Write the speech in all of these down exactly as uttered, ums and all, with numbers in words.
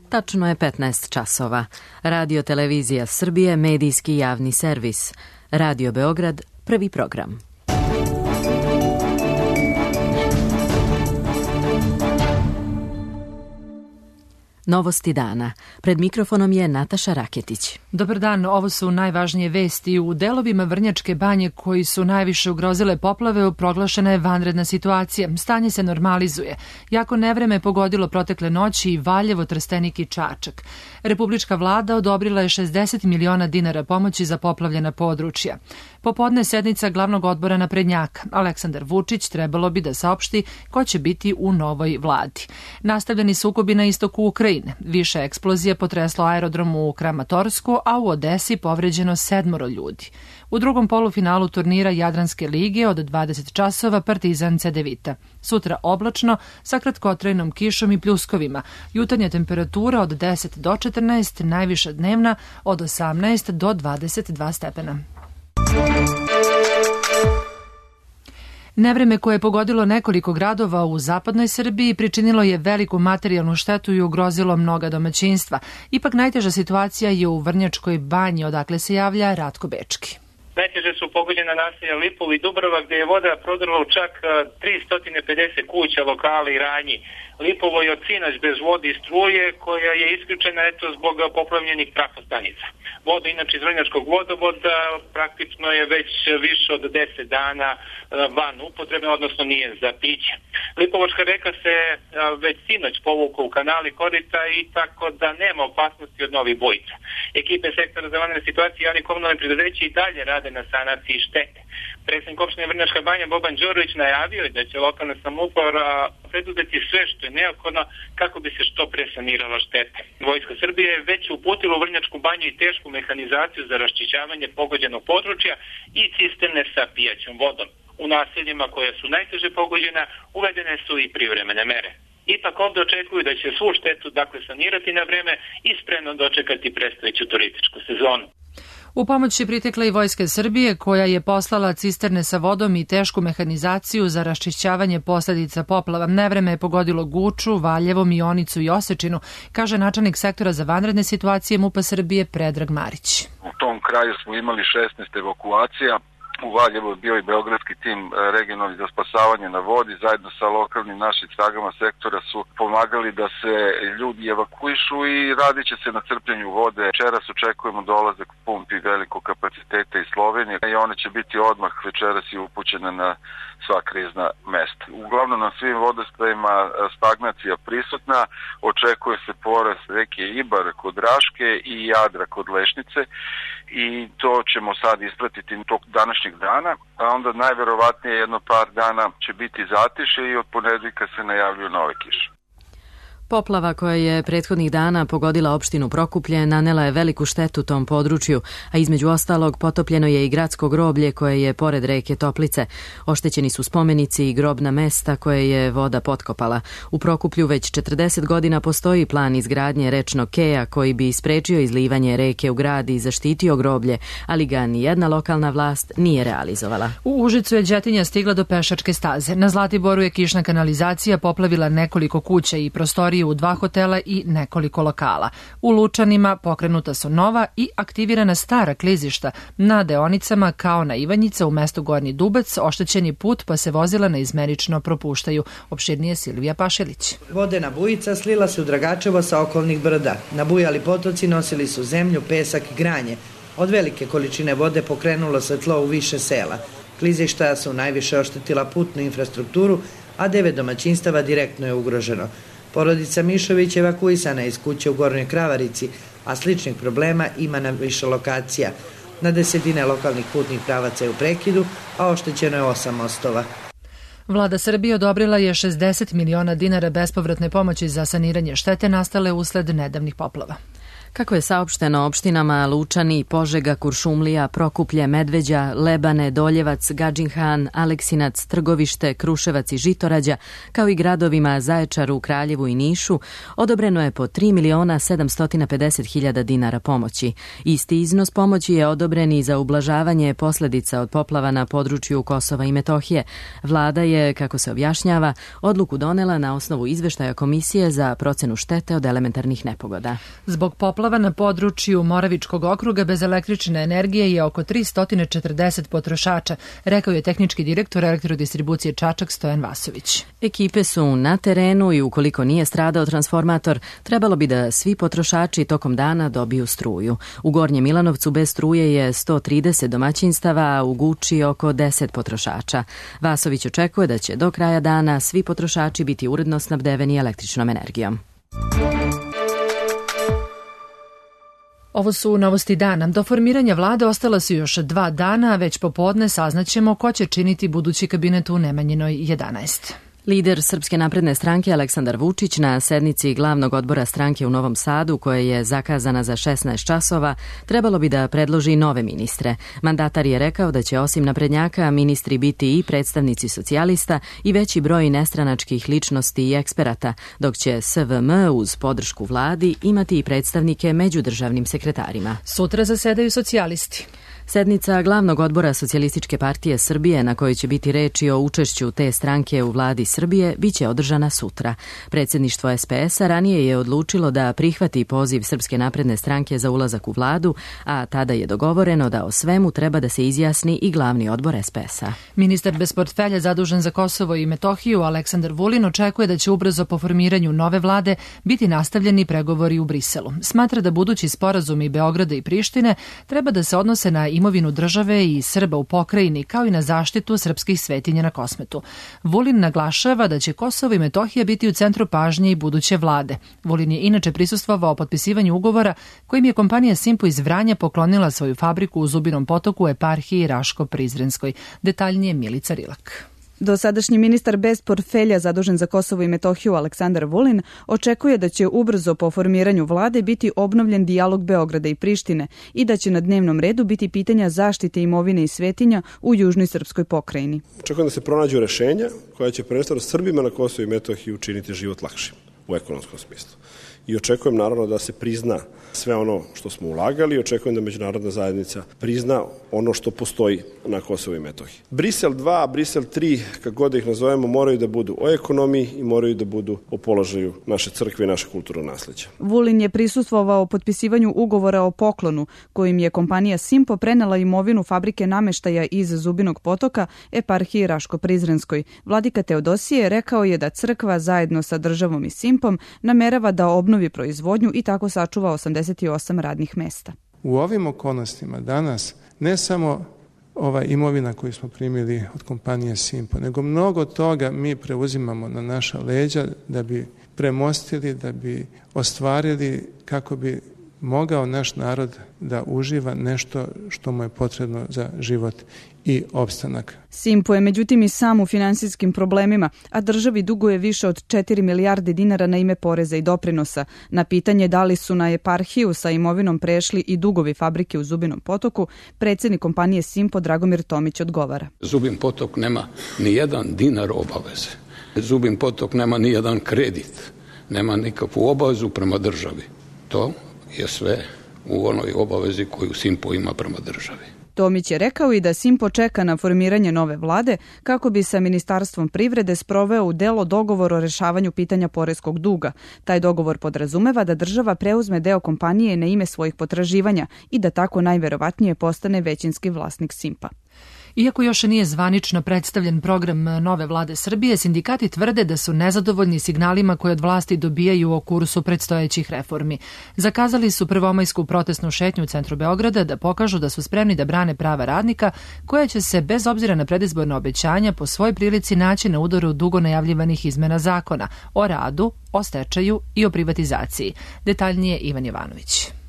Tačno je petnaest časova. Radio Televizija Srbije, medijski javni servis. Radio Beograd, prvi program. Novosti dana. Pred mikrofonom je Nataša Raketić. Dobar dan, ovo su najvažnije vesti. U delovima Vrnjačke banje koji su najviše ugrozile poplave proglašena je vanredna situacija. Stanje se normalizuje. Jako nevreme je pogodilo protekle noći i Valjevo, Trstenik i Čačak. Republička vlada odobrila je šezdeset miliona dinara pomoći za poplavljena područja. Popodne sednica glavnog odbora naprednjaka. Aleksandar Vučić trebalo bi da saopšti ko će biti u novoj vladi. Nastavljeni sukobi na istoku Ukrajine. Više eksplozija potreslo aerodrom u Kramatorsku, a u Odesi povređeno sedmoro ljudi. U drugom polufinalu turnira Jadranske lige od dvadeset časova Partizan Cedevita. Sutra oblačno sa kratkotrajnom kišom i pljuskovima. Jutarnja temperatura od deset do četrnaest, najviša dnevna od osamnaest do dvadeset dva stepena. Nevreme koje je pogodilo nekoliko gradova u zapadnoj Srbiji pričinilo je veliku materijalnu štetu i ugrozilo mnoga domaćinstva. Ipak najteža situacija je u Vrnjačkoj banji, odakle se javlja Ratko Bečki. Najteže su pogođena naselja Lipovo i Dubrava, gde je voda prodrla u čak tristo pedeset kuća, lokala i ranji. Lipovo je od sinoć bez vode i struje, koja je isključena eto zbog poplavljenih trafostanica. Voda inače iz Vrnjačkog vodovoda praktično je već više od deset dana van upotrebe, odnosno nije za piće. Lipovačka reka se već sinoć povukla u kanali korita i tako da nema opasnosti od novih bujica. Ekipe sektora za vanredne situacije i javnih komunalnih preduzeća i dalje rade na sanaciji štete. Predsjednik opštine Vrnjačka banja Boban Đorović najavio je da će lokalna samouprava preduzeti sve što je neophodno kako bi se što pre sanirala štete. Vojska Srbije je već uputila u Vrnjačku banju i tešku mehanizaciju za raščišćavanje pogođenog područja i cisterne sa pijaćom vodom. U naseljima koja su najteže pogođena uvedene su i privremene mere. Ipak ovdje očekuju da će svu štetu dakle sanirati na vreme i spremno dočekati predstojeću turističku sezonu. U pomoć je pritekla i Vojska Srbije, koja je poslala cisterne sa vodom i tešku mehanizaciju za raščišćavanje posljedica poplava. Nevreme je pogodilo Guču, Valjevo, Mionicu i Osečinu, kaže načelnik sektora za vanredne situacije MUP-a Srbije Predrag Marić. U tom kraju smo imali šesnaest evakuacija. U Valjevu je bio i beogradski tim regionalni za spasavanje na vodi, zajedno sa lokalnim našim snagama sektora su pomagali da se ljudi evakuišu i radit će se na crpljenju vode. Večeras očekujemo dolazak pumpi velikog kapaciteta iz Slovenije i one će biti odmah večeras i upućene na sva krizna mesta. Uglavnom na svim vodostajima stagnacija prisutna, očekuje se porast reke Ibar kod Raške i Jadra kod Lešnice i to ćemo sad ispratiti tog današnjeg dana, a onda najverovatnije jedno par dana će biti zatiše i od ponedeljka se najavljuju nove kiše. Poplava koja je prethodnih dana pogodila opštinu Prokuplje nanela je veliku štetu tom području, a između ostalog potopljeno je i gradsko groblje koje je pored reke Toplice. Oštećeni su spomenici i grobna mesta koje je voda potkopala. U Prokuplju već četrdeset godina postoji plan izgradnje rečnog keja koji bi sprečio izlivanje reke u grad i zaštitio groblje, ali ga ni jedna lokalna vlast nije realizovala. U Užicu je đetinja stigla do pešačke staze. Na Zlatiboru je kišna kanalizacija poplavila nekoliko kuća i prostorije u dva hotela i nekoliko lokala. U Lučanima pokrenuta su nova i aktivirana stara klizišta. Na deonicama kao na Ivanjica u mestu Gornji Dubac oštećeni put pa se vozila neizmenično propuštaju. Opširnije Silvija Pašelić. Vodena bujica slila se u Dragačevo sa okolnih brda. Nabujali potoci nosili su zemlju, pesak i granje. Od velike količine vode pokrenulo se tlo u više sela. Klizišta su najviše oštetila putnu infrastrukturu, a devet domaćinstava direktno je ugroženo. Porodica Mišović evakuisana iz kuće u Gornjoj Kravarici, a sličnih problema ima na više lokacija. Na desetine lokalnih putnih pravaca je u prekidu, a oštećeno je osam mostova. Vlada Srbije odobrila je šezdeset miliona dinara bespovratne pomoći za saniranje štete nastale usled nedavnih poplava. Kako je saopšteno, opštinama Lučani, Požega, Kuršumlija, Prokuplje, Medveđa, Lebane, Doljevac, Gadžin Han, Aleksinac, Trgovište, Kruševac i Žitorađa, kao i gradovima Zaječaru, Kraljevu i Nišu, odobreno je po tri miliona sedamsto pedeset hiljada dinara pomoći. Isti iznos pomoći je odobren i za ublažavanje posledica od poplava na području Kosova i Metohije. Vlada je, kako se objašnjava, odluku donela na osnovu izveštaja Komisije za procenu štete od elementarnih nepogoda. Zbog poplava na području Moravičkog okruga bez električne energije je oko tristo četrdeset potrošača, rekao je tehnički direktor elektrodistribucije Čačak Stojan Vasović. Ekipe su na terenu i ukoliko nije stradao transformator, trebalo bi da svi potrošači tokom dana dobiju struju. U Gornjem Milanovcu bez struje je sto trideset domaćinstava, a u Guči oko deset potrošača. Vasović očekuje da će do kraja dana svi potrošači biti uredno snabdeveni električnom energijom. Ovo su novosti dana. Do formiranja vlade ostala su još dva dana, a već popodne saznaćemo ko će činiti budući kabinet u Nemanjinoj jedanaest. Lider Srpske napredne stranke Aleksandar Vučić na sednici glavnog odbora stranke u Novom Sadu, koja je zakazana za šesnaest časova, trebalo bi da predloži nove ministre. Mandatar je rekao da će osim naprednjaka ministri biti i predstavnici socijalista i veći broj nestranačkih ličnosti i eksperata, dok će S V M uz podršku vladi imati i predstavnike među državnim sekretarima. Sutra zasedaju socijalisti. Sednica glavnog odbora Socijalističke partije Srbije, na kojoj će biti reči o učešću te stranke u vladi Srbije, biće održana sutra. Predsjedništvo S P S-a ranije je odlučilo da prihvati poziv Srpske napredne stranke za ulazak u vladu, a tada je dogovoreno da o svemu treba da se izjasni i glavni odbor S P S-a. Ministar bez portfelja zadužen za Kosovo i Metohiju Aleksandar Vulin očekuje da će ubrzo po formiranju nove vlade biti nastavljeni pregovori u Briselu. Smatra da budući sporazumi Beograda i Prištine treba da se odnose na imovinu države i Srba u pokrajini, kao i na zaštitu srpskih svetinja na Kosmetu. Vulin naglašava da će Kosovo i Metohija biti u centru pažnje i buduće vlade. Vulin je inače prisustvovao potpisivanju ugovora kojim je kompanija Simpo iz Vranja poklonila svoju fabriku u Zubinom Potoku u eparhiji Raško-Prizrenskoj. Detaljnije Milica Rilak. Dosadašnji ministar bez portfelja zadužen za Kosovo i Metohiju Aleksandar Vulin očekuje da će ubrzo po formiranju vlade biti obnovljen dijalog Beograda i Prištine i da će na dnevnom redu biti pitanja zaštite imovine i svetinja u južnoj srpskoj pokrajini. Očekujem da se pronađu rešenja koja će prvenstveno Srbima na Kosovu i Metohiji učiniti život lakšim u ekonomskom smislu. I očekujem naravno da se prizna sve ono što smo ulagali i očekujem da međunarodna zajednica prizna ono što postoji na Kosovu i Metohiji. Brisel dva, Brisel tri, kako god ih nazovemo, moraju da budu o ekonomiji i moraju da budu o položaju naše crkve i naše kulturnog nasleđa. Vulin je prisustvovao potpisivanju ugovora o poklonu, kojim je kompanija Simpo prenela imovinu fabrike nameštaja iz Zubinog Potoka eparhiji Raško-Prizrenskoj. Vladika Teodosije rekao je da crkva zajedno sa državom i Simpom namerava da obnovi proizvodnju i tako sačuva osamdeset osam radnih mesta. U ovim okolnostima danas ne samo ova imovina koju smo primili od kompanije Simpo, nego mnogo toga mi preuzimamo na naša leđa da bi premostili, da bi ostvarili, kako bi mogao naš narod da uživa nešto što mu je potrebno za život i opstanak. Simpo je međutim i sam u finansijskim problemima, a državi duguje više od četiri milijarde dinara na ime poreza i doprinosa. Na pitanje da li su na eparhiju sa imovinom prešli i dugovi fabrike u Zubinom Potoku, predsjednik kompanije Simpo Dragomir Tomić odgovara. Zubin Potok nema ni jedan dinar obaveze. Zubin Potok nema ni jedan kredit, nema nikakvu obavezu prema državi. To je sve u onoj obavezi koju Simpo ima prema državi. Tomić je rekao i da Simpo čeka na formiranje nove vlade kako bi sa Ministarstvom privrede sproveo u delo dogovor o rešavanju pitanja poreskog duga. Taj dogovor podrazumeva da država preuzme deo kompanije na ime svojih potraživanja i da tako najverovatnije postane većinski vlasnik Simpa. Iako još nije zvanično predstavljen program nove vlade Srbije, sindikati tvrde da su nezadovoljni signalima koje od vlasti dobijaju o kursu predstojećih reformi. Zakazali su prvomajsku protestnu šetnju u centru Beograda da pokažu da su spremni da brane prava radnika, koja će se bez obzira na predizborna obećanja po svoj prilici naći na udaru dugo najavljivanih izmena zakona o radu, o stečaju i o privatizaciji. Detaljnije Ivan Jovanović.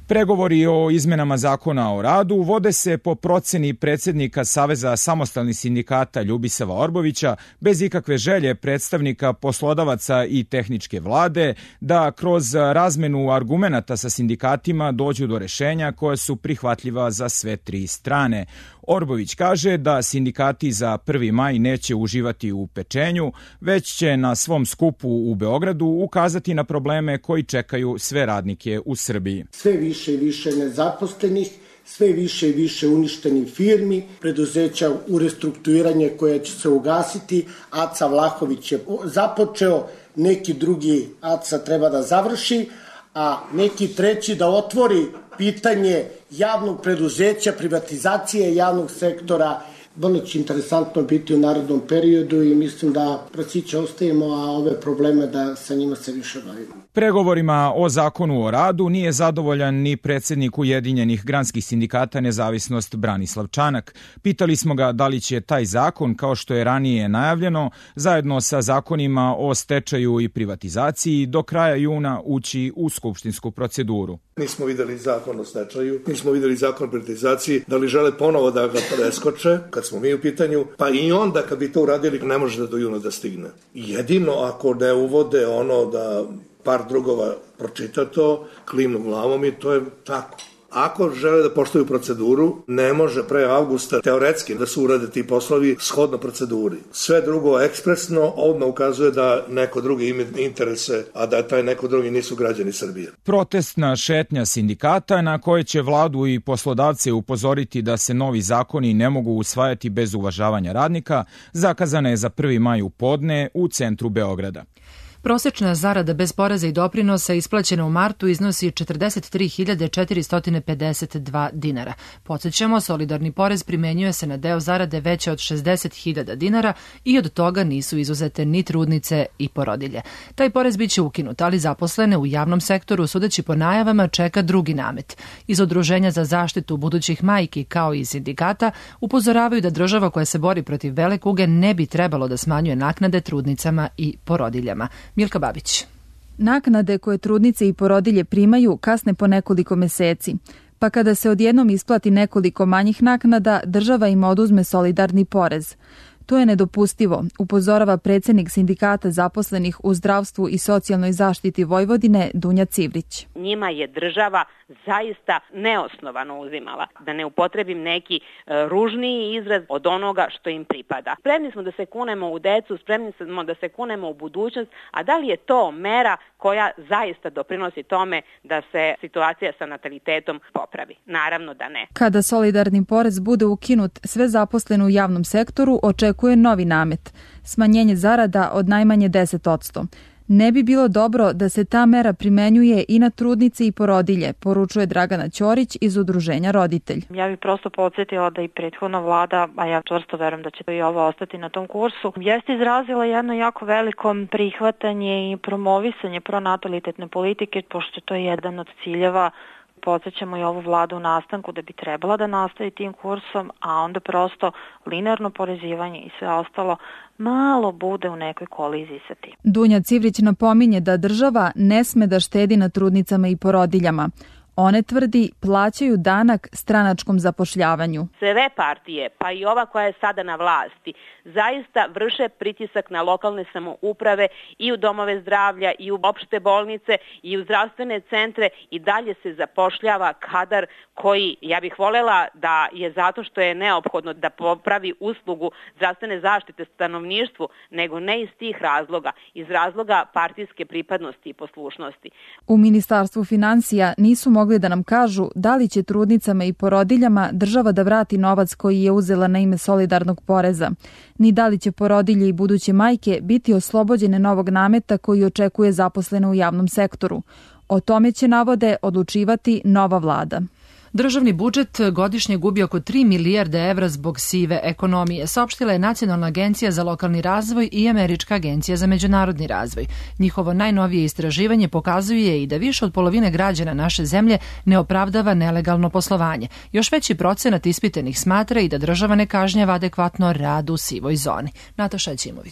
Pregovori o izmenama zakona o radu vode se po proceni predsjednika Saveza samostalnih sindikata Ljubisava Orbovića bez ikakve želje predstavnika poslodavaca i tehničke vlade da kroz razmenu argumenata sa sindikatima dođu do rešenja koja su prihvatljiva za sve tri strane. Orbović kaže da sindikati za prvi maj neće uživati u pečenju, već će na svom skupu u Beogradu ukazati na probleme koji čekaju sve radnike u Srbiji. Sve više i više nezaposlenih, sve više i više uništenih firmi, preduzeća u restrukturiranje koje će se ugasiti. Aca Vlahović je započeo, neki drugi Aca treba da završi, a neki treći da otvori pitanje javnog preduzeća, privatizacije javnog sektora. Vrlo će interesantno biti u narednom periodu i mislim da prasiće ostajemo, a ove probleme da sa njima se više bavimo. Pregovorima o zakonu o radu nije zadovoljan ni predsjednik Ujedinjenih granskih sindikata Nezavisnost Branislav Čanak. Pitali smo ga da li će taj zakon, kao što je ranije najavljeno, zajedno sa zakonima o stečaju i privatizaciji do kraja juna ući u skupštinsku proceduru. Nismo videli zakon o stečaju, nismo videli zakon o privatizaciji, da li žele ponovo da ga preskoče, kad smo mi u pitanju, pa i onda kad bi to uradili ne može da do juna da stigne. Jedino ako ne uvode ono da par drugova pročita to, klimnu glavom i to je tako. Ako žele da poštuju proceduru, ne može pre avgusta teoretski da se urade ti poslovi shodno proceduri. Sve drugo ekspresno odmah ukazuje da neko drugi ima interese, a da taj neko drugi nisu građani Srbije. Protestna šetnja sindikata na koje će vladu i poslodavce upozoriti da se novi zakoni ne mogu usvajati bez uvažavanja radnika, zakazana je za prvi maj u podne u centru Beograda. Prosečna zarada bez poreza i doprinosa isplaćena u martu iznosi četrdeset tri hiljade četiristo pedeset dva dinara. Podsjećamo, solidarni porez primenjuje se na deo zarade veće od šezdeset hiljada dinara i od toga nisu izuzete ni trudnice i porodilje. Taj porez biće ukinut, ali zaposlene u javnom sektoru, sudeći po najavama, čeka drugi namet. Iz Udruženja za zaštitu budućih majki, kao i sindikata, upozoravaju da država koja se bori protiv bele kuge ne bi trebalo da smanjuje naknade trudnicama i porodiljama. Milka Babić. Naknade koje trudnice i porodilje primaju kasne po nekoliko meseci, pa kada se odjednom isplati nekoliko manjih naknada, država im oduzme solidarni porez. To je nedopustivo, upozorava predsjednik sindikata zaposlenih u zdravstvu i socijalnoj zaštiti Vojvodine Dunja Civrić. Njima je država zaista neosnovano uzimala, da ne upotrebim neki e, ružniji izraz od onoga što im pripada. Spremni smo da se kunemo u decu, spremni smo da se kunemo u budućnost, a da li je to mera koja zaista doprinosi tome da se situacija sa natalitetom popravi? Naravno da ne. Kada solidarni porez bude ukinut, sve zaposlene u javnom sektoru očekuje novi namet, smanjenje zarada od najmanje deset posto. Ne bi bilo dobro da se ta mera primenjuje i na trudnice i porodilje, poručuje Dragana Ćorić iz Udruženja Roditelj. Ja bih prosto podsjetila da i prethodna vlada, a ja čvrsto verujem da će i ovo ostati na tom kursu, jeste izrazila jedno jako veliko prihvatanje i promovisanje pronatalitetne politike, pošto to je jedan od ciljeva. Podsjećamo i ovu vladu u nastanku da bi trebala da nastavi tim kursom, a onda prosto linearno porezivanje i sve ostalo malo bude u nekoj koliziji sa tim. Dunja Civrić napominje da država ne sme da štedi na trudnicama i porodiljama. One, tvrdi, plaćaju danak stranačkom zapošljavanju. Sve partije, pa i ova koja je sada na vlasti, zaista vrše pritisak na lokalne samouprave i u domove zdravlja i u opšte bolnice i u zdravstvene centre i dalje se zapošljava kadar koji, ja bih voljela da je zato što je neophodno da popravi uslugu zdravstvene zaštite stanovništvu, nego ne iz tih razloga, iz razloga partijske pripadnosti i poslušnosti. U Ministarstvu finansija nisu mogli da nam kažu da li će trudnicama i porodiljama država da vrati novac koji je uzela na ime solidarnog poreza, ni da li će porodilje i buduće majke biti oslobođene novog nameta koji očekuje zaposlene u javnom sektoru. O tome će, navode, odlučivati nova vlada. Državni budžet godišnje gubi oko tri milijarde evra zbog sive ekonomije, saopštila je Nacionalna agencija za lokalni razvoj i Američka agencija za međunarodni razvoj. Njihovo najnovije istraživanje pokazuje i da više od polovine građana naše zemlje ne opravdava nelegalno poslovanje. Još veći procenat ispitanih smatra i da država ne kažnjava adekvatno rad u sivoj zoni. Nataša Ćimović.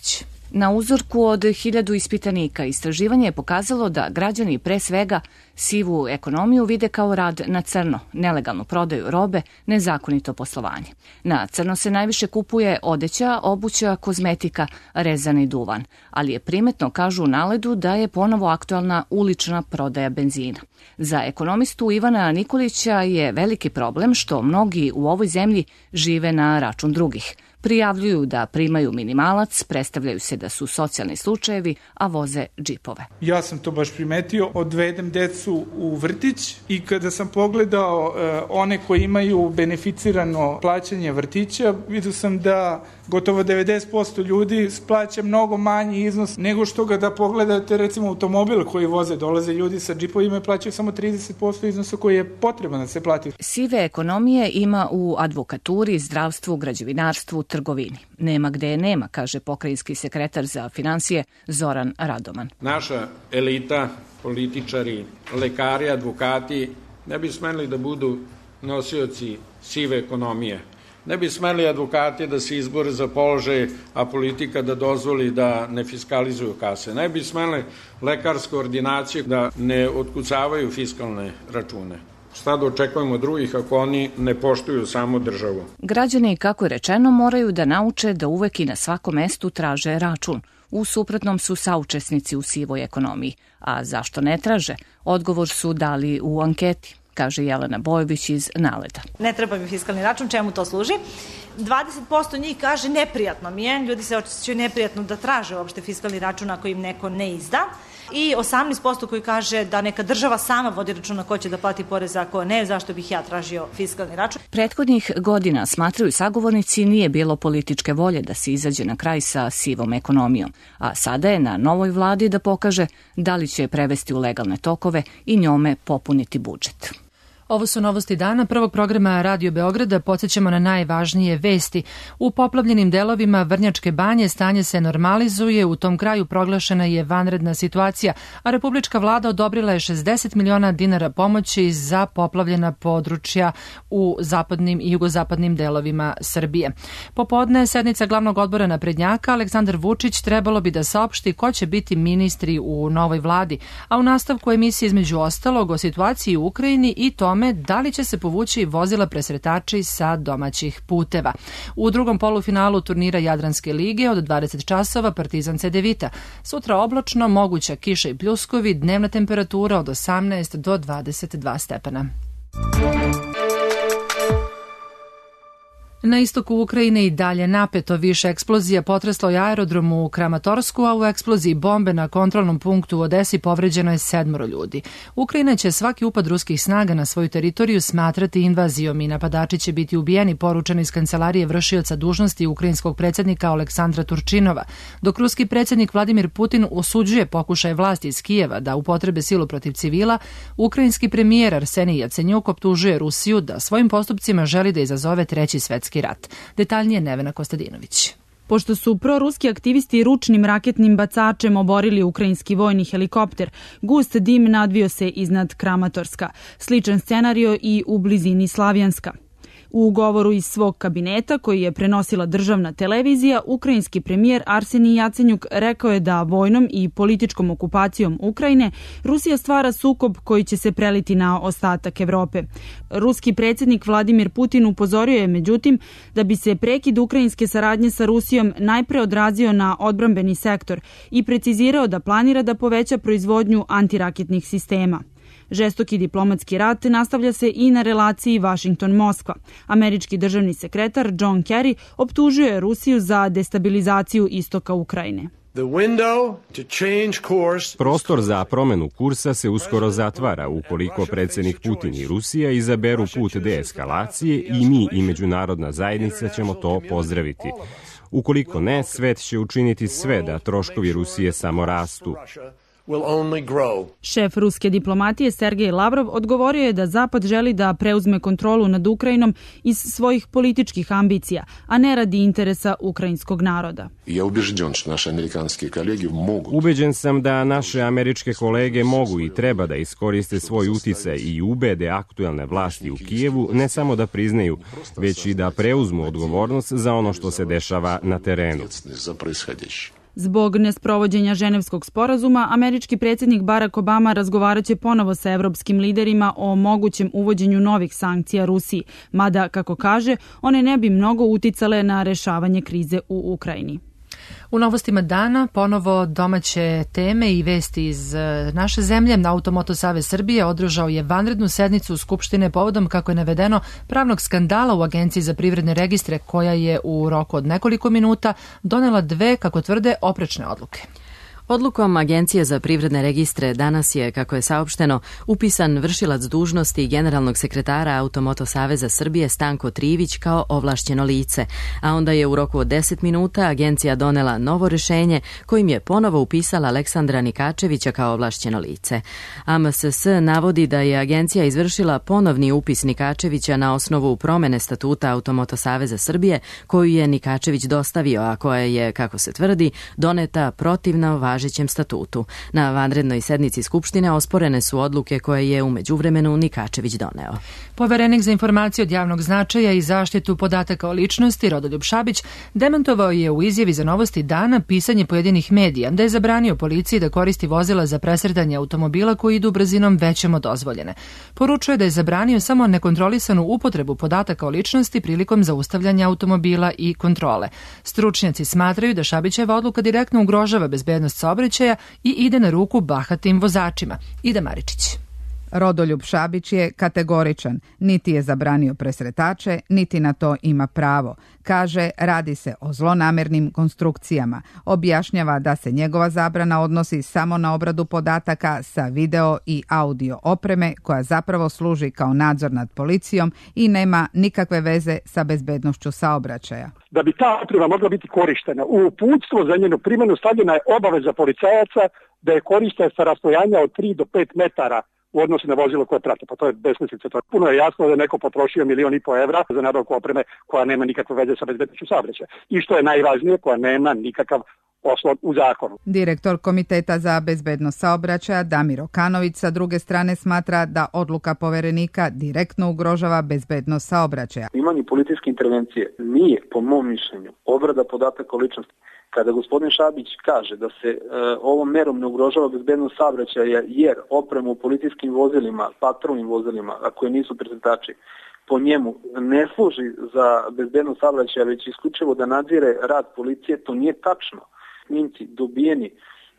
Na uzorku od hiljadu ispitanika istraživanje je pokazalo da građani pre svega sivu ekonomiju vide kao rad na crno, nelegalnu prodaju robe, nezakonito poslovanje. Na crno se najviše kupuje odeća, obuća, kozmetika, rezani duvan, ali je primetno, kažu u Naledu, da je ponovo aktualna ulična prodaja benzina. Za ekonomistu Ivana Nikolića je veliki problem što mnogi u ovoj zemlji žive na račun drugih. Prijavljuju da primaju minimalac, predstavljaju se da su socijalni slučajevi, a voze džipove. Ja sam to baš primetio, odvedem decu u vrtić i kada sam pogledao e, one koji imaju beneficirano plaćanje vrtića, vidio sam da gotovo devedeset posto ljudi plaća mnogo manji iznos nego što ga da pogledate recimo automobil koji voze, dolaze ljudi sa džipovima i plaćaju samo trideset posto iznosa koji je potreban da se plati. Sive ekonomije ima u advokaturi, zdravstvu, građevinarstvu, trgovini. Nema gde je nema, kaže pokrajinski sekretar za finansije Zoran Radoman. Naša elita, političari, lekari, advokati ne bi smeli da budu nosioci sive ekonomije. Ne bi smeli advokati da se izbore za položaj, a politika da dozvoli da ne fiskalizuju kase. Ne bi smeli lekarske ordinacije da ne otkucavaju fiskalne račune. Šta da očekujemo od drugih ako oni ne poštuju samo državu? Građani, kako je rečeno, moraju da nauče da uvek i na svakom mestu traže račun. U suprotnom su saučesnici u sivoj ekonomiji. A zašto ne traže? Odgovor su dali u anketi, kaže Jelena Bojović iz Naleda. Ne treba mi fiskalni račun, čemu to služi? dvadeset posto njih kaže neprijatno mi je, ljudi se osjećaju neprijatno da traže uopšte fiskalni račun ako im neko ne izda. I osamnaest posto koji kaže da neka država sama vodi računa ko će da plati porez, ako ne, zašto bih ja tražio fiskalni račun. Prethodnih godina, smatraju sagovornici, nije bilo političke volje da se izađe na kraj sa sivom ekonomijom, a sada je na novoj vladi da pokaže da li će je prevesti u legalne tokove i njome popuniti budžet. Ovo su novosti dana prvog programa Radio Beograda. Podsjećamo na najvažnije vesti. U poplavljenim delovima Vrnjačke banje stanje se normalizuje, u tom kraju proglašena je vanredna situacija, a Republička vlada odobrila je šezdeset miliona dinara pomoći za poplavljena područja u zapadnim i jugozapadnim delovima Srbije. Popodne sednica glavnog odbora naprednjaka Aleksandar Vučić trebalo bi da saopšti ko će biti ministri u novoj vladi, a u nastavku emisije između ostalog o situaciji u Ukrajini i tome da li će se povući vozila presretači sa domaćih puteva. U drugom polufinalu turnira Jadranske lige od dvadeset časova Partizan Cedevita. Sutra oblačno, moguća kiša i pljuskovi, dnevna temperatura od osamnaest do dvadeset dva stepena. Na istoku Ukrajine i dalje napeto, više eksplozija potreslo je aerodrom u Kramatorsku, a u eksploziji bombe na kontrolnom punktu u Odesi povređeno je sedmoro ljudi. Ukrajina će svaki upad ruskih snaga na svoju teritoriju smatrati invazijom i napadači će biti ubijeni, poručeno iz kancelarije vršioca dužnosti ukrajinskog predsjednika Aleksandra Turčinova. Dok ruski predsjednik Vladimir Putin osuđuje pokušaj vlasti iz Kijeva da upotrebe silu protiv civila, ukrajinski premijer Arsenij Jacenjuk optužuje Rusiju da svojim postupcima želi da izazove treći svetski rat. Detaljnije Nevena Kostadinović. Pošto su proruski aktivisti ručnim raketnim bacačem oborili ukrajinski vojni helikopter, gust dim nadvio se iznad Kramatorska. Sličan scenario i u blizini Slavjanska. U govoru iz svog kabineta, koji je prenosila državna televizija, ukrajinski premijer Arsenij Jacenjuk rekao je da vojnom i političkom okupacijom Ukrajine Rusija stvara sukob koji će se preliti na ostatak Evrope. Ruski predsjednik Vladimir Putin upozorio je, međutim, da bi se prekid ukrajinske saradnje sa Rusijom najpre odrazio na odbrambeni sektor i precizirao da planira da poveća proizvodnju antiraketnih sistema. Žestoki diplomatski rat nastavlja se i na relaciji Vašington-Moskva. Američki državni sekretar John Kerry optužio je Rusiju za destabilizaciju istoka Ukrajine. Prostor za promenu kursa se uskoro zatvara ukoliko predsjednik Putin i Rusija izaberu put deeskalacije i mi i međunarodna zajednica ćemo to pozdraviti. Ukoliko ne, svet će učiniti sve da troškovi Rusije samo rastu. Šef ruske diplomatije Sergej Lavrov odgovorio je da Zapad želi da preuzme kontrolu nad Ukrajinom iz svojih političkih ambicija, a ne radi interesa ukrajinskog naroda. Ubeđen sam da naše američke kolege mogu i treba da iskoriste svoj uticaj i ubede aktuelne vlasti u Kijevu ne samo da priznaju, već i da preuzmu odgovornost za ono što se dešava na terenu. Zbog nesprovođenja Ženevskog sporazuma, američki predsjednik Barack Obama razgovaraće ponovo sa evropskim liderima o mogućem uvođenju novih sankcija Rusiji, mada, kako kaže, one ne bi mnogo uticale na rešavanje krize u Ukrajini. U novostima dana ponovo domaće teme i vesti iz naše zemlje. Automoto Savez Srbije održao je vanrednu sednicu Skupštine povodom, kako je navedeno, pravnog skandala u Agenciji za privredne registre, koja je u roku od nekoliko minuta donela dve, kako tvrde, oprečne odluke. Odlukom Agencije za privredne registre danas je, kako je saopšteno, upisan vršilac dužnosti generalnog sekretara Automoto Saveza Srbije Stanko Trivić kao ovlašćeno lice, a onda je u roku od deset minuta Agencija donela novo rešenje kojim je ponovo upisala Aleksandra Nikačevića kao ovlašćeno lice. A M S S navodi da je Agencija izvršila ponovni upis Nikačevića na osnovu promene statuta Automoto Saveza Srbije koju je Nikačević dostavio, a koja je, kako se tvrdi, doneta protivno važećem statutu. Na vanrednoj sednici Skupštine osporene su odluke koje je u međuvremenu Nikačević doneo. Poverenik za informacije od javnog značaja i zaštitu podataka o ličnosti Rodoljub Šabić demantovao je u izjavi za Novosti dana pisanje pojedinih medija da je zabranio policiji da koristi vozila za presretanje automobila koji idu brzinom većom od dozvoljene. Poručuje da je zabranio samo nekontrolisanu upotrebu podataka o ličnosti prilikom zaustavljanja automobila i kontrole. Stručnjaci smatraju da Šabićeva odluka direktno ugrožava bezbednost saobraćaja i ide na ruku bahatim vozačima. Ida Maričić. Rodoljub Šabić je kategoričan, niti je zabranio presretače, niti na to ima pravo. Kaže, radi se o zlonamernim konstrukcijama. Objašnjava da se njegova zabrana odnosi samo na obradu podataka sa video i audio opreme koja zapravo služi kao nadzor nad policijom i nema nikakve veze sa bezbednošću saobraćaja. Da bi ta oprema mogla biti korištena, u uputstvo za njenu primjenu stavljena je obaveza policajaca da je koriste sa rastojanja od tri do pet metara u odnosu na vozilo koje prate. Pa to je besmislica. To je puno je jasno da je neko potrošio milion i po evra za nabavku opreme koja nema nikakve veze sa bezbednošću saobraćaja. I što je najvažnije, koja nema nikakav oslon u zakonu. Direktor Komiteta za bezbednost saobraćaja Damir Okanović sa druge strane smatra da odluka poverenika direktno ugrožava bezbednost saobraćaja. Imanje policijske intervencije nije, po mom mišljenju, obrada podataka o ličnosti. Kada gospodin Šabić kaže da se e, ovom merom ne ugrožava bezbednost saobraćaja jer opremu u policijskim vozilima, patrolnim vozilima, a koje nisu presretači, po njemu ne služi za bezbednost saobraćaja, već isključivo da nadzire rad policije, to nije tačno. Snimci dobijeni e,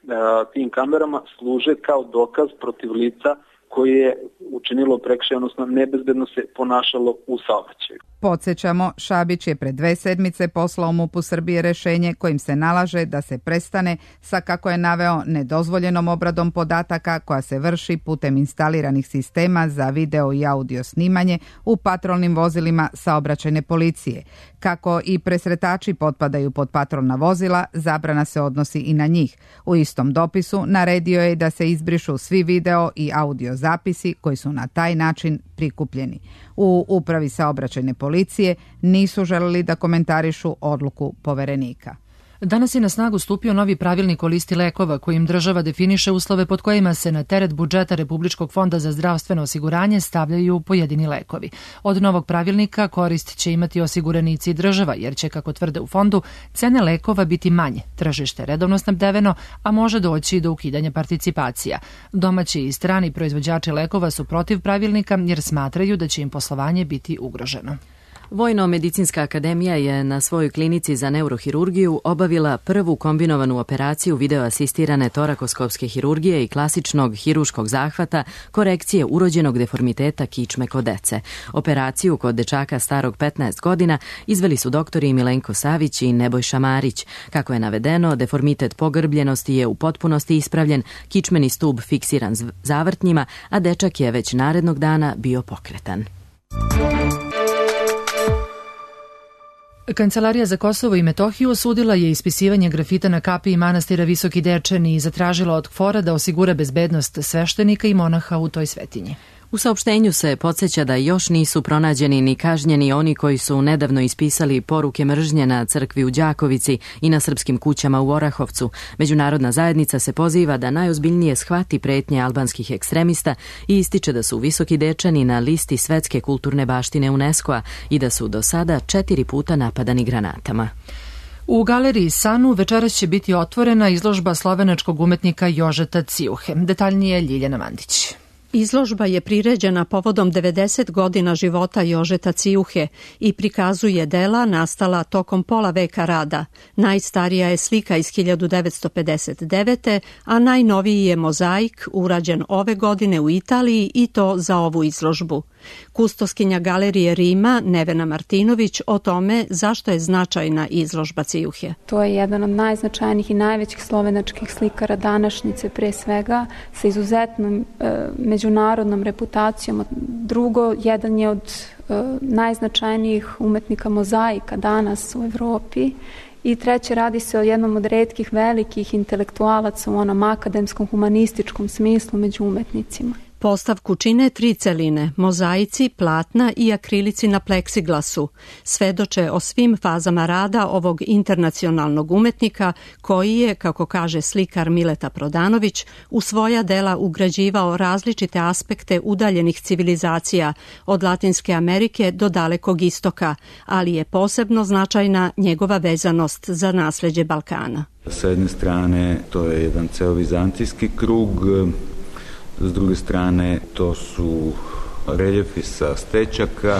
tim kamerama služe kao dokaz protiv lica koje je učinilo prekršaj, odnosno nebezbedno se ponašalo u saobraćaju. Podsjećamo, Šabić je pred dve sedmice poslao MUP-u Srbije rešenje kojim se nalaže da se prestane sa, kako je naveo, nedozvoljenom obradom podataka koja se vrši putem instaliranih sistema za video i audio snimanje u patrolnim vozilima saobraćajne policije. Kako i presretači potpadaju pod patrolna vozila, zabrana se odnosi i na njih. U istom dopisu naredio je da se izbrišu svi video i audio zapisi koji su na taj način prikupljeni. U Upravi saobraćajne policije nisu želeli da komentarišu odluku poverenika. Danas je na snagu stupio novi pravilnik o listi lekova kojim država definiše uslove pod kojima se na teret budžeta Republičkog fonda za zdravstveno osiguranje stavljaju pojedini lekovi. Od novog pravilnika korist će imati osiguranici i država, jer će, kako tvrde u fondu, cene lekova biti manje. Tržište redovno snabdeveno, a može doći do ukidanja participacija. Domaći i strani proizvođači lekova su protiv pravilnika jer smatraju da će im poslovanje biti ugroženo. Vojno-medicinska akademija je na svojoj klinici za neurohirurgiju obavila prvu kombinovanu operaciju videoasistirane torakoskopske hirurgije i klasičnog hiruškog zahvata korekcije urođenog deformiteta kičme kod dece. Operaciju kod dečaka starog petnaest godina izveli su doktori Milenko Savić i Nebojša Marić. Kako je navedeno, deformitet pogrbljenosti je u potpunosti ispravljen, kičmeni stub fiksiran zavrtnjima, a dečak je već narednog dana bio pokretan. Kancelarija za Kosovo i Metohiju osudila je ispisivanje grafita na kapiji manastira Visoki Dečani i zatražila od KFOR-a da osigura bezbednost sveštenika i monaha u toj svetinji. U saopštenju se podsjeća da još nisu pronađeni ni kažnjeni oni koji su nedavno ispisali poruke mržnje na crkvi u Đakovici i na srpskim kućama u Orahovcu. Međunarodna zajednica se poziva da najozbiljnije shvati pretnje albanskih ekstremista i ističe da su Visoki Dečani na listi svetske kulturne baštine UNESCO-a i da su do sada četiri puta napadani granatama. U galeriji Sanu večeras će biti otvorena izložba slovenačkog umetnika Jožeta Cijuhe. Detaljnije Ljiljana Mandić. Izložba je priređena povodom devedeset godina života Jožeta Cijuhe i prikazuje dela nastala tokom pola veka rada. Najstarija je slika iz hiljadu devetsto pedeset devete. a najnoviji je mozaik urađen ove godine u Italiji i to za ovu izložbu. Kustoskinja galerije Rima Nevena Martinović o tome zašto je značajna izložba Cijuhe. To je jedan od najznačajnijih i najvećih slovenačkih slikara današnjice, pre svega sa izuzetnom e, međunarodnom reputacijom. Drugo, jedan je od e, najznačajnijih umetnika mozaika danas u Evropi. I treće, radi se o jednom od retkih velikih intelektualaca u onom akademskom humanističkom smislu među umetnicima. Postavku čine tri celine, mozaici, platna i akrilici na pleksiglasu. Svedoče o svim fazama rada ovog internacionalnog umetnika koji je, kako kaže slikar Mileta Prodanović, u svoja dela ugrađivao različite aspekte udaljenih civilizacija od Latinske Amerike do Dalekog istoka, ali je posebno značajna njegova vezanost za nasleđe Balkana. Sa jedne strane to je jedan ceo vizantijski krug, s druge strane to su reljefi sa stečaka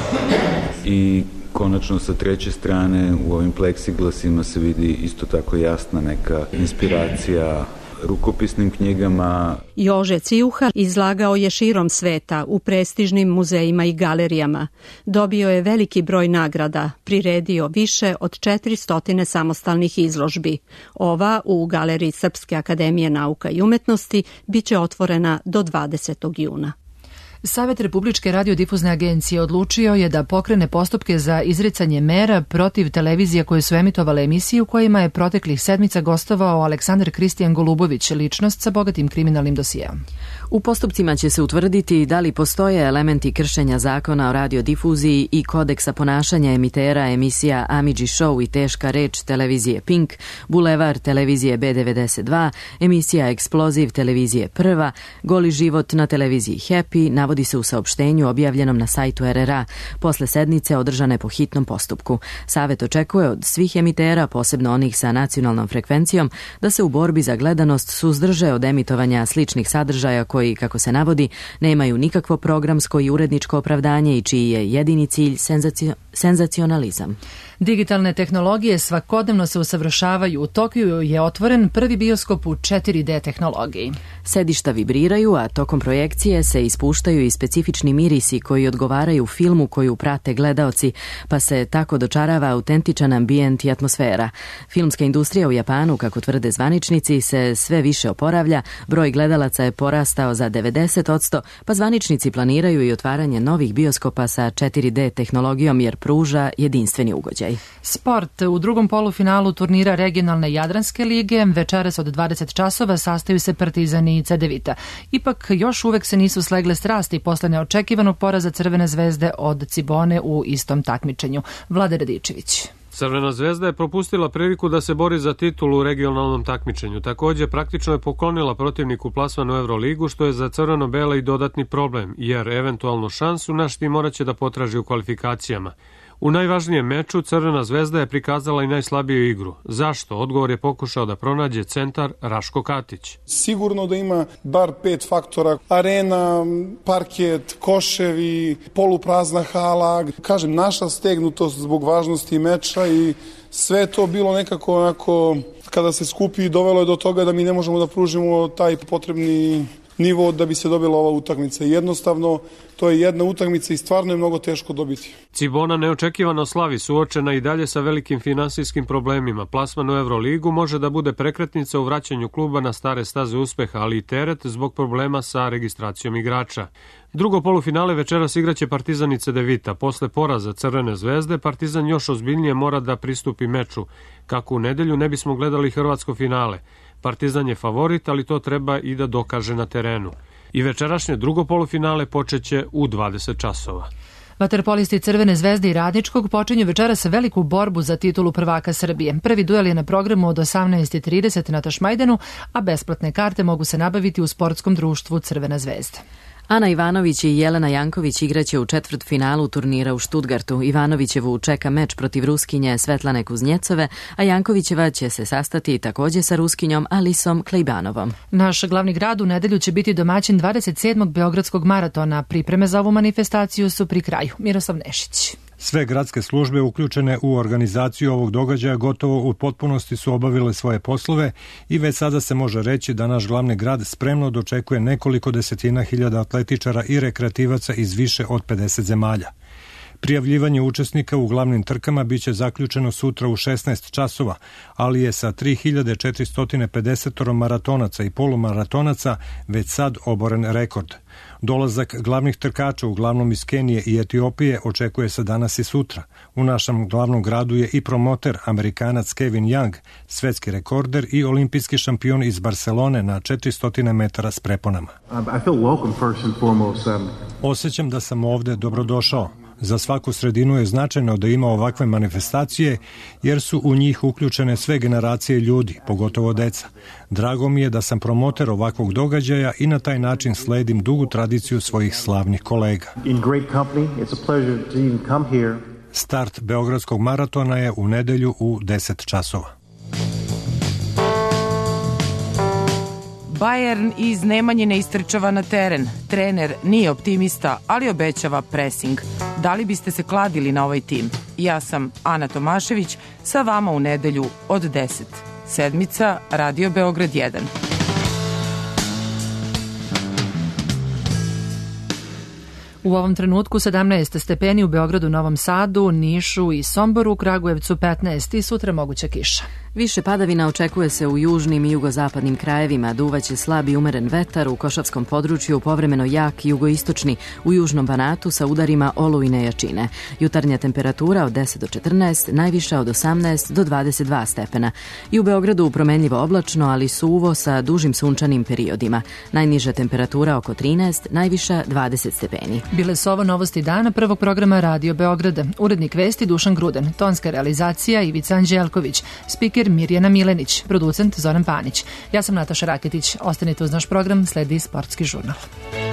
i konačno sa treće strane u ovim pleksiglasima se vidi isto tako jasna neka inspiracija rukopisnim knjigama. Jože Cijuha izlagao je širom sveta u prestižnim muzejima i galerijama. Dobio je veliki broj nagrada, priredio više od četiristo samostalnih izložbi. Ova u galeriji Srpske akademije nauka i umetnosti biće otvorena do dvadesetog juna. Savet Republičke radiodifuzne agencije odlučio je da pokrene postupke za izricanje mera protiv televizija koje su emitovale emisiju u kojima je proteklih sedmica gostovao Aleksandar Kristijan Golubović, ličnost sa bogatim kriminalnim dosijeom. U postupcima će se utvrditi da li postoje elementi kršenja zakona o radiodifuziji i kodeksa ponašanja emitera emisija Amidži Show i Teška reč televizije Pink, Bulevar televizije B devedeset dva, emisija Eksploziv televizije Prva, Goli život na televiziji Happy, navodi se u saopštenju objavljenom na sajtu R R A, posle sednice održane po hitnom postupku. Savet očekuje od svih emitera, posebno onih sa nacionalnom frekvencijom, da se u borbi za gledanost suzdrže od emitovanja sličnih sadržaja koji, kako se navodi, nemaju nikakvo programsko i uredničko opravdanje i čiji je jedini cilj senzacio, senzacionalizam. Digitalne tehnologije svakodnevno se usavršavaju. U Tokiju je otvoren prvi bioskop u četiri D tehnologiji. Sedišta vibriraju, a tokom projekcije se ispuštaju i specifični mirisi koji odgovaraju filmu koju prate gledaoci, pa se tako dočarava autentičan ambijent i atmosfera. Filmska industrija u Japanu, kako tvrde zvaničnici, se sve više oporavlja, broj gledalaca je porastao za devedeset posto, pa zvaničnici planiraju i otvaranje novih bioskopa sa četiri D tehnologijom jer pruža jedinstveni ugođaj. Sport. U drugom polufinalu turnira regionalne Jadranske lige večeras od dvadeset časova sastaju se Partizan i Cedevita. Ipak još uvek se nisu slegle strasti posle neočekivanog poraza Crvene zvezde od Cibone u istom takmičenju. Vlada Radičević. Crvena zvezda je propustila priliku da se bori za titulu u regionalnom takmičenju. Također praktično je poklonila protivniku plasman u Euroligu, što je za crveno-bele i dodatni problem, jer eventualnu šansu naš tim moraće da potraži u kvalifikacijama. U najvažnijem meču Crvena zvezda je prikazala i najslabiju igru. Zašto? Odgovor je pokušao da pronađe centar Raško Katić. Sigurno da ima bar pet faktora. Arena, parket, koševi, poluprazna hala. Kažem, naša stegnutost zbog važnosti meča i sve to bilo nekako onako, kada se skupi, dovelo je do toga da mi ne možemo da pružimo taj potrebni nivo da bi se dobila ova utakmica. Jednostavno, to je jedna utakmica i stvarno je mnogo teško dobiti. Cibona neočekivano slavi, suočena i dalje sa velikim finansijskim problemima. Plasman u Euroligu može da bude prekretnica u vraćanju kluba na stare staze uspeha, ali i teret zbog problema sa registracijom igrača. Drugo polufinale večeras igraće Partizan i Cedevita. Posle poraza Crvene zvezde, Partizan još ozbiljnije mora da pristupi meču. Kako u nedelju ne bismo gledali hrvatsko finale. Partizan je favorit, ali to treba i da dokaže na terenu. I večerašnje drugo polufinale počeće u dvadeset časova. Vaterpolisti Crvene zvezde i Radničkog počinju večeras veliku borbu za titulu prvaka Srbije. Prvi duel je na programu od osamnaest i trideset na Tašmajdanu, a besplatne karte mogu se nabaviti u sportskom društvu Crvena zvezda. Ana Ivanović i Jelena Janković igraće u četvrtfinalu turnira u Štutgartu. Ivanovićevu čeka meč protiv Ruskinje Svetlane Kuznjecove, a Jankovićeva će se sastati takođe sa Ruskinjom Alisom Klejbanovom. Naš glavni grad u nedelju će biti domaćin dvadeset sedmog Beogradskog maratona. Pripreme za ovu manifestaciju su pri kraju. Miroslav Nešić. Sve gradske službe uključene u organizaciju ovog događaja gotovo u potpunosti su obavile svoje poslove i već sada se može reći da naš glavni grad spremno dočekuje nekoliko desetina hiljada atletičara i rekreativaca iz više od pedeset zemalja. Prijavljivanje učesnika u glavnim trkama biće zaključeno sutra u šesnaest časova, ali je sa tri hiljade četiristo pedeset maratonaca i polumaratonaca već sad oboren rekord. Dolazak glavnih trkača, uglavnom iz Kenije i Etiopije, očekuje se danas i sutra. U našem glavnom gradu je i promoter, Amerikanac Kevin Young, svetski rekorder i olimpijski šampion iz Barcelone na četiristo metara s preponama. Osjećam da sam ovde dobrodošao. Za svaku sredinu je značajno da ima ovakve manifestacije, jer su u njih uključene sve generacije ljudi, pogotovo deca. Drago mi je da sam promoter ovakvog događaja i na taj način sledim dugu tradiciju svojih slavnih kolega. Start Beogradskog maratona je u nedelju u deset časova. Bayern iz Nemanjine istrčava na teren. Trener nije optimista, ali obećava presing. Da li biste se kladili na ovaj tim? Ja sam Ana Tomašević, sa vama u nedelju od deset. Sedmica, Radio Beograd jedan. U ovom trenutku sedamnaest stepeni u Beogradu, Novom Sadu, Nišu i Somboru, Kragujevcu petnaest i sutra moguća kiša. Više padavina očekuje se u južnim i jugozapadnim krajevima, duvaće slab i umeren vetar u Košavskom području, povremeno jak jugoistočni u južnom Banatu sa udarima olujne jačine. Jutarnja temperatura od deset do četrnaest, najviša od osamnaest do dvadeset dva stepena. I u Beogradu promenljivo oblačno, ali suvo sa dužim sunčanim periodima. Najniža temperatura oko trinaest, najviša dvadeset stepeni. Bile su ovo novosti dana prvog programa Radio Beograda. Urednik vesti Dušan Gruden, tonska realizacija Ivica Anđelković, spiker Mirjana Milenić, producent Zoran Panić. Ja sam Nataša Raketić. Ostanite uz naš program, sledi Sportski žurnal.